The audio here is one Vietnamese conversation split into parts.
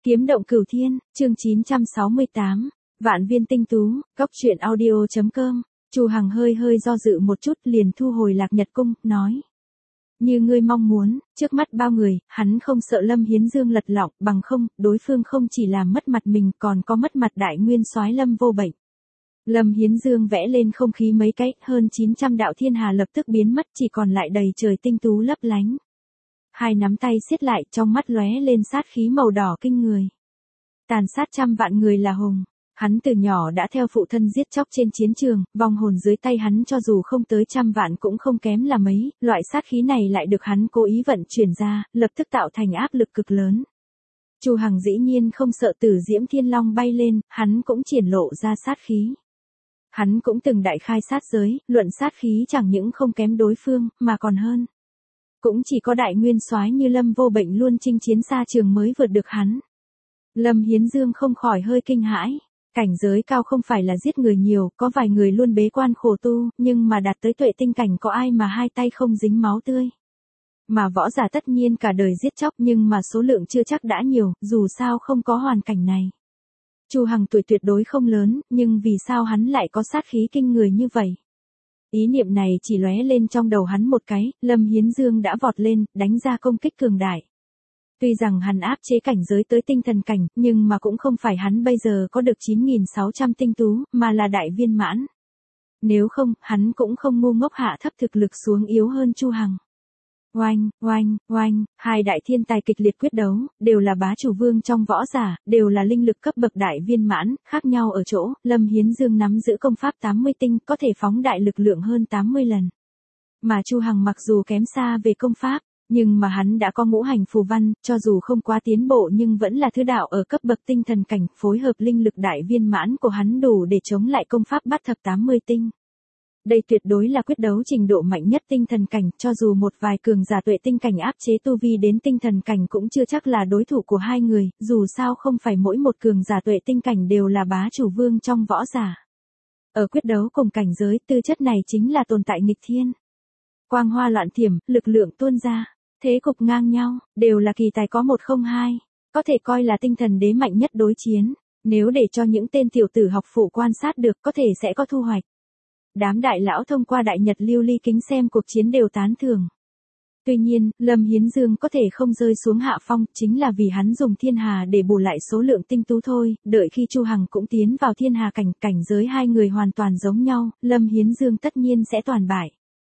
Kiếm động cửu thiên, chương 968, Vạn viên tinh tú, góc truyện audio.com. Chu Hằng hơi do dự một chút liền thu hồi Lạc Nhật cung, nói. Như ngươi mong muốn, trước mắt bao người, hắn không sợ Lâm Hiến Dương lật lọng, bằng không, đối phương không chỉ làm mất mặt mình còn có mất mặt đại nguyên soái Lâm Vô Bệnh. Lâm Hiến Dương vẽ lên không khí mấy cái, hơn 900 đạo thiên hà lập tức biến mất, chỉ còn lại đầy trời tinh tú lấp lánh. Hai nắm tay siết lại, trong mắt lóe lên sát khí màu đỏ kinh người. Tàn sát trăm vạn người là hùng. Hắn từ nhỏ đã theo phụ thân giết chóc trên chiến trường, vong hồn dưới tay hắn cho dù không tới trăm vạn cũng không kém là mấy, loại sát khí này lại được hắn cố ý vận chuyển ra, lập tức tạo thành áp lực cực lớn. Chu Hằng dĩ nhiên không sợ Tử Diễm Thiên Long bay lên, hắn cũng triển lộ ra sát khí. Hắn cũng từng đại khai sát giới, luận sát khí chẳng những không kém đối phương, mà còn hơn. Cũng chỉ có đại nguyên soái như Lâm Vô Bệnh luôn chinh chiến xa trường mới vượt được hắn. Lâm Hiến Dương không khỏi hơi kinh hãi. Cảnh giới cao không phải là giết người nhiều, có vài người luôn bế quan khổ tu, nhưng mà đạt tới tuệ tinh cảnh có ai mà hai tay không dính máu tươi. Mà võ giả tất nhiên cả đời giết chóc nhưng mà số lượng chưa chắc đã nhiều, dù sao không có hoàn cảnh này. Chu Hằng tuổi tuyệt đối không lớn, nhưng vì sao hắn lại có sát khí kinh người như vậy? Ý niệm này chỉ lóe lên trong đầu hắn một cái, Lâm Hiến Dương đã vọt lên, đánh ra công kích cường đại. Tuy rằng hắn áp chế cảnh giới tới tinh thần cảnh, nhưng mà cũng không phải hắn bây giờ có được 9.600 tinh tú, mà là đại viên mãn. Nếu không, hắn cũng không ngu ngốc hạ thấp thực lực xuống yếu hơn Chu Hằng. Oanh, oanh, oanh, hai đại thiên tài kịch liệt quyết đấu, đều là bá chủ vương trong võ giả, đều là linh lực cấp bậc đại viên mãn, khác nhau ở chỗ, Lâm Hiến Dương nắm giữ công pháp 80 tinh, có thể phóng đại lực lượng hơn 80 lần. Mà Chu Hằng mặc dù kém xa về công pháp, nhưng mà hắn đã có ngũ hành phù văn, cho dù không quá tiến bộ nhưng vẫn là thứ đạo ở cấp bậc tinh thần cảnh, phối hợp linh lực đại viên mãn của hắn đủ để chống lại công pháp bát thập 80 tinh. Đây tuyệt đối là quyết đấu trình độ mạnh nhất tinh thần cảnh, cho dù một vài cường giả tuệ tinh cảnh áp chế tu vi đến tinh thần cảnh cũng chưa chắc là đối thủ của hai người, dù sao không phải mỗi một cường giả tuệ tinh cảnh đều là bá chủ vương trong võ giả. Ở quyết đấu cùng cảnh giới, tư chất này chính là tồn tại nghịch thiên. Quang hoa loạn thiểm, lực lượng tuôn ra, thế cục ngang nhau, đều là kỳ tài có 102, có thể coi là tinh thần đế mạnh nhất đối chiến, nếu để cho những tên tiểu tử học phụ quan sát được có thể sẽ có thu hoạch. Đám đại lão thông qua đại nhật lưu ly kính xem cuộc chiến đều tán thưởng. Tuy nhiên, Lâm Hiến Dương có thể không rơi xuống hạ phong, chính là vì hắn dùng thiên hà để bù lại số lượng tinh tú thôi, đợi khi Chu Hằng cũng tiến vào thiên hà cảnh, cảnh giới hai người hoàn toàn giống nhau, Lâm Hiến Dương tất nhiên sẽ toàn bại.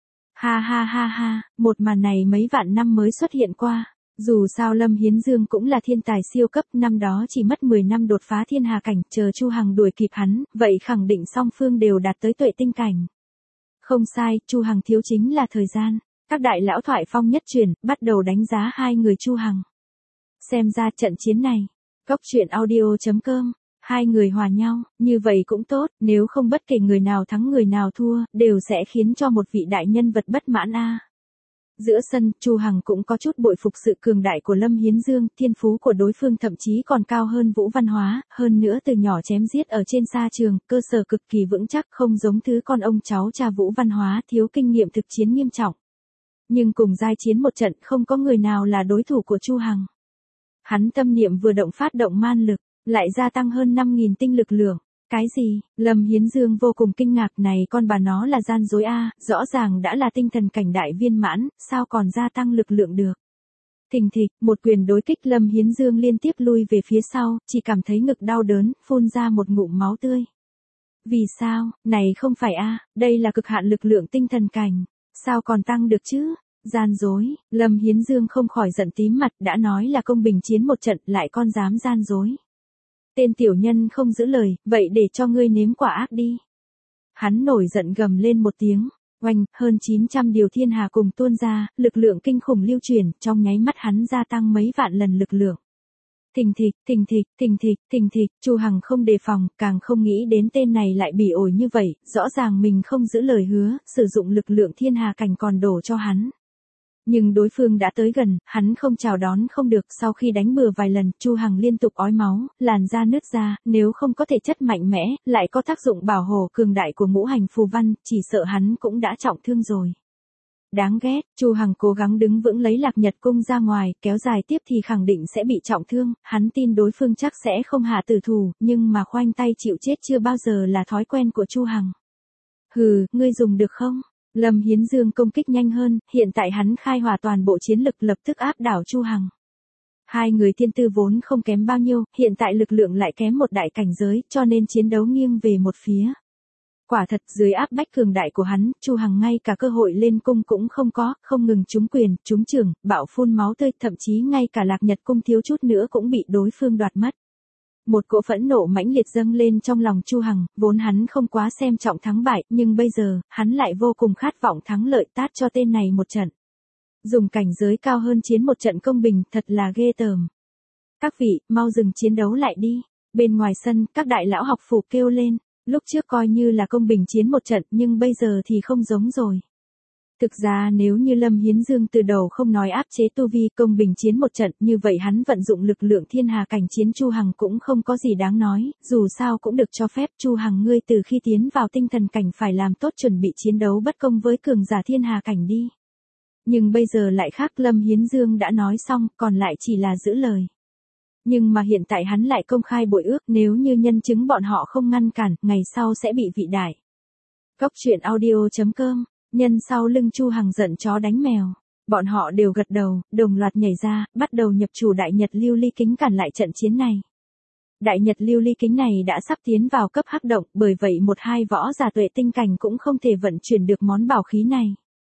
Ha ha ha ha, một màn này mấy vạn năm mới xuất hiện qua. Dù sao Lâm Hiến Dương cũng là thiên tài siêu cấp, năm đó chỉ mất 10 năm đột phá thiên hà cảnh, chờ Chu Hằng đuổi kịp hắn, vậy khẳng định song phương đều đạt tới tuệ tinh cảnh. Không sai, Chu Hằng thiếu chính là thời gian. Các đại lão thoại phong nhất truyền, bắt đầu đánh giá hai người Chu Hằng. Xem ra trận chiến này, góc truyện audio.com, hai người hòa nhau, như vậy cũng tốt, nếu không bất kể người nào thắng người nào thua, đều sẽ khiến cho một vị đại nhân vật bất mãn a. Giữa sân, Chu Hằng cũng có chút bội phục sự cường đại của Lâm Hiến Dương, thiên phú của đối phương thậm chí còn cao hơn Vũ Văn Hóa, hơn nữa từ nhỏ chém giết ở trên sa trường, cơ sở cực kỳ vững chắc, không giống thứ con ông cháu cha Vũ Văn Hóa thiếu kinh nghiệm thực chiến nghiêm trọng. Nhưng cùng giai chiến một trận không có người nào là đối thủ của Chu Hằng. Hắn tâm niệm vừa động phát động man lực, lại gia tăng hơn 5.000 tinh lực lượng. Cái gì? Lâm Hiến Dương vô cùng kinh ngạc, này con bà nó là gian dối a, rõ ràng đã là tinh thần cảnh đại viên mãn, sao còn gia tăng lực lượng được? Thình thịch, một quyền đối kích Lâm Hiến Dương liên tiếp lui về phía sau, chỉ cảm thấy ngực đau đớn, phun ra một ngụm máu tươi. Vì sao? Này không phải a, đây là cực hạn lực lượng tinh thần cảnh, sao còn tăng được chứ? Gian dối, Lâm Hiến Dương không khỏi giận tím mặt, đã nói là công bình chiến một trận, lại con dám gian dối. Tên tiểu nhân không giữ lời, vậy để cho ngươi nếm quả ác đi. Hắn nổi giận gầm lên một tiếng, oanh, hơn 900 điều thiên hà cùng tuôn ra, lực lượng kinh khủng lưu truyền, trong nháy mắt hắn gia tăng mấy vạn lần lực lượng. Thình thịch, thình thịch, thình thịch, thình thịch, Chu Hằng không đề phòng, càng không nghĩ đến tên này lại bỉ ổi như vậy, rõ ràng mình không giữ lời hứa, sử dụng lực lượng thiên hà cảnh còn đổ cho hắn. Nhưng đối phương đã tới gần, hắn không chào đón không được, sau khi đánh bừa vài lần, Chu Hằng liên tục ói máu, làn da nứt ra, nếu không có thể chất mạnh mẽ, lại có tác dụng bảo hộ cường đại của ngũ hành phù văn, chỉ sợ hắn cũng đã trọng thương rồi. Đáng ghét, Chu Hằng cố gắng đứng vững lấy Lạc Nhật cung ra ngoài, kéo dài tiếp thì khẳng định sẽ bị trọng thương, hắn tin đối phương chắc sẽ không hạ tử thủ, nhưng mà khoanh tay chịu chết chưa bao giờ là thói quen của Chu Hằng. Hừ, ngươi dùng được không? Lâm Hiến Dương công kích nhanh hơn, hiện tại hắn khai hỏa toàn bộ chiến lực lập tức áp đảo Chu Hằng. Hai người thiên tư vốn không kém bao nhiêu, hiện tại lực lượng lại kém một đại cảnh giới, cho nên chiến đấu nghiêng về một phía. Quả thật dưới áp bách cường đại của hắn, Chu Hằng ngay cả cơ hội lên cung cũng không có, không ngừng trúng quyền, trúng chưởng, bạo phun máu tươi, thậm chí ngay cả Lạc Nhật cung thiếu chút nữa cũng bị đối phương đoạt mất. Một cỗ phẫn nộ mãnh liệt dâng lên trong lòng Chu Hằng, vốn hắn không quá xem trọng thắng bại, nhưng bây giờ, hắn lại vô cùng khát vọng thắng lợi, tát cho tên này một trận. Dùng cảnh giới cao hơn chiến một trận công bình, thật là ghê tởm. Các vị, mau dừng chiến đấu lại đi. Bên ngoài sân, các đại lão học phủ kêu lên. Lúc trước coi như là công bình chiến một trận, nhưng bây giờ thì không giống rồi. Thực ra nếu như Lâm Hiến Dương từ đầu không nói áp chế tu vi công bình chiến một trận, như vậy hắn vận dụng lực lượng thiên hà cảnh chiến Chu Hằng cũng không có gì đáng nói, dù sao cũng được cho phép. Chu Hằng, ngươi từ khi tiến vào tinh thần cảnh phải làm tốt chuẩn bị chiến đấu bất công với cường giả thiên hà cảnh đi. Nhưng bây giờ lại khác, Lâm Hiến Dương đã nói xong, còn lại chỉ là giữ lời. Nhưng mà hiện tại hắn lại công khai bội ước, nếu như nhân chứng bọn họ không ngăn cản, ngày sau sẽ bị vị đại. Cốc truyện audio.com, nhân sau lưng Chu Hằng giận chó đánh mèo. Bọn họ đều gật đầu, đồng loạt nhảy ra, bắt đầu nhập chủ Đại Nhật Lưu Ly Kính cản lại trận chiến này. Đại Nhật Lưu Ly Kính này đã sắp tiến vào cấp hắc động, bởi vậy một hai võ giả tuệ tinh cảnh cũng không thể vận chuyển được món bảo khí này.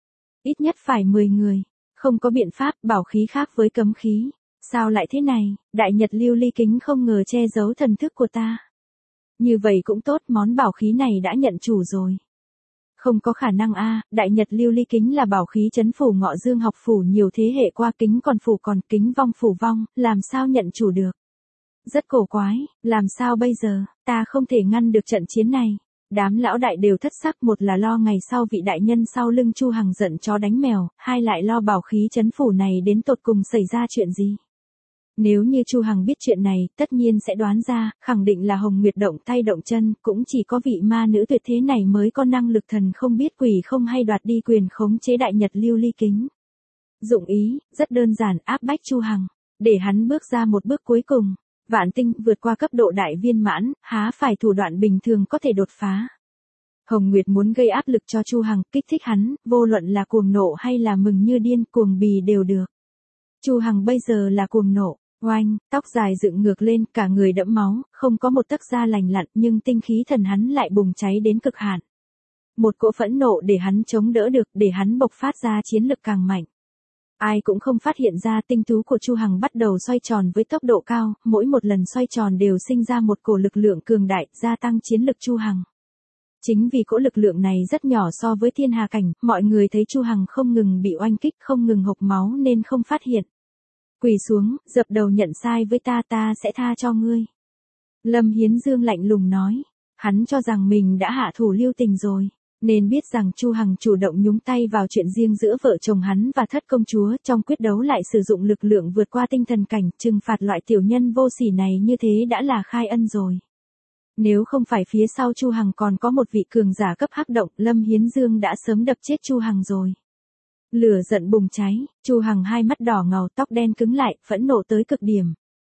Ít nhất phải 10 người, không có biện pháp, bảo khí khác với cấm khí. Sao lại thế này, Đại Nhật Lưu Ly Kính không ngờ che giấu thần thức của ta. Như vậy cũng tốt, món bảo khí này đã nhận chủ rồi. Không có khả năng a, Đại Nhật Lưu Ly Kính là bảo khí trấn phủ Ngọ Dương học phủ nhiều thế hệ qua, kính còn phủ còn, kính vong phủ vong, làm sao nhận chủ được. Rất cổ quái, làm sao bây giờ, ta không thể ngăn được trận chiến này. Đám lão đại đều thất sắc, một là lo ngày sau vị đại nhân sau lưng Chu Hằng giận chó đánh mèo, hai lại lo bảo khí trấn phủ này đến tột cùng xảy ra chuyện gì. Nếu như Chu Hằng biết chuyện này, tất nhiên sẽ đoán ra, khẳng định là Hồng Nguyệt động tay động chân, cũng chỉ có vị ma nữ tuyệt thế này mới có năng lực thần không biết quỷ không hay đoạt đi quyền khống chế Đại Nhật Lưu Ly Kính. Dụng ý, rất đơn giản, áp bách Chu Hằng, để hắn bước ra một bước cuối cùng. Vạn tinh vượt qua cấp độ đại viên mãn, há phải thủ đoạn bình thường có thể đột phá. Hồng Nguyệt muốn gây áp lực cho Chu Hằng, kích thích hắn, vô luận là cuồng nộ hay là mừng như điên, cuồng bì đều được. Chu Hằng bây giờ là cuồng nộ, oanh, tóc dài dựng ngược lên, cả người đẫm máu, không có một tấc da lành lặn, nhưng tinh khí thần hắn lại bùng cháy đến cực hạn. Một cỗ phẫn nộ để hắn chống đỡ được, để hắn bộc phát ra chiến lực càng mạnh. Ai cũng không phát hiện ra tinh tú của Chu Hằng bắt đầu xoay tròn với tốc độ cao, mỗi một lần xoay tròn đều sinh ra một cổ lực lượng cường đại, gia tăng chiến lực Chu Hằng. Chính vì cỗ lực lượng này rất nhỏ so với thiên hà cảnh, mọi người thấy Chu Hằng không ngừng bị oanh kích, không ngừng hộc máu nên không phát hiện. Quỳ xuống, dập đầu nhận sai với ta, ta sẽ tha cho ngươi. Lâm Hiến Dương lạnh lùng nói, hắn cho rằng mình đã hạ thủ lưu tình rồi. Nên biết rằng Chu Hằng chủ động nhúng tay vào chuyện riêng giữa vợ chồng hắn và thất công chúa, trong quyết đấu lại sử dụng lực lượng vượt qua tinh thần cảnh, trừng phạt loại tiểu nhân vô sỉ này như thế đã là khai ân rồi. Nếu không phải phía sau Chu Hằng còn có một vị cường giả cấp hắc động, Lâm Hiến Dương đã sớm đập chết Chu Hằng rồi. Lửa giận bùng cháy, Chu Hằng hai mắt đỏ ngầu, tóc đen cứng lại, phẫn nộ tới cực điểm.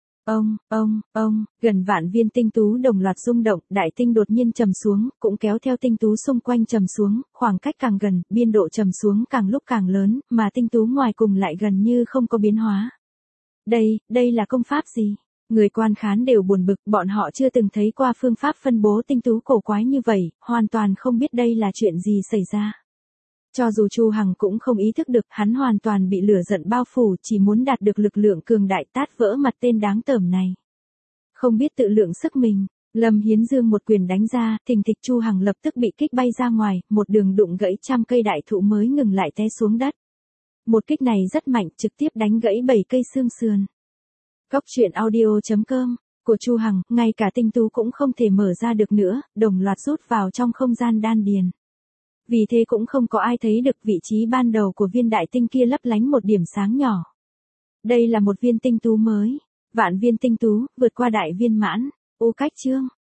Gần vạn viên tinh tú đồng loạt rung động, đại tinh đột nhiên trầm xuống, cũng kéo theo tinh tú xung quanh trầm xuống, khoảng cách càng gần, biên độ trầm xuống càng lúc càng lớn, mà tinh tú ngoài cùng lại gần như không có biến hóa. Đây là công pháp gì? Người quan khán đều buồn bực, bọn họ chưa từng thấy qua phương pháp phân bố tinh tú cổ quái như vậy, hoàn toàn không biết đây là chuyện gì xảy ra. Cho dù Chu Hằng cũng không ý thức được, hắn hoàn toàn bị lửa giận bao phủ, chỉ muốn đạt được lực lượng cường đại tát vỡ mặt tên đáng tởm này. Không biết tự lượng sức mình, Lâm Hiến Dương một quyền đánh ra, thình thịch Chu Hằng lập tức bị kích bay ra ngoài, một đường đụng gãy trăm cây đại thụ mới ngừng lại té xuống đất. Một kích này rất mạnh, trực tiếp đánh gãy 7 cây xương sườn. Cốc truyện audio.com, của Chu Hằng, ngay cả tinh tú cũng không thể mở ra được nữa, đồng loạt rút vào trong không gian đan điền. Vì thế cũng không có ai thấy được vị trí ban đầu của viên đại tinh kia lấp lánh một điểm sáng nhỏ. Đây là một viên tinh tú mới, vạn viên tinh tú, vượt qua đại viên mãn, cách chương.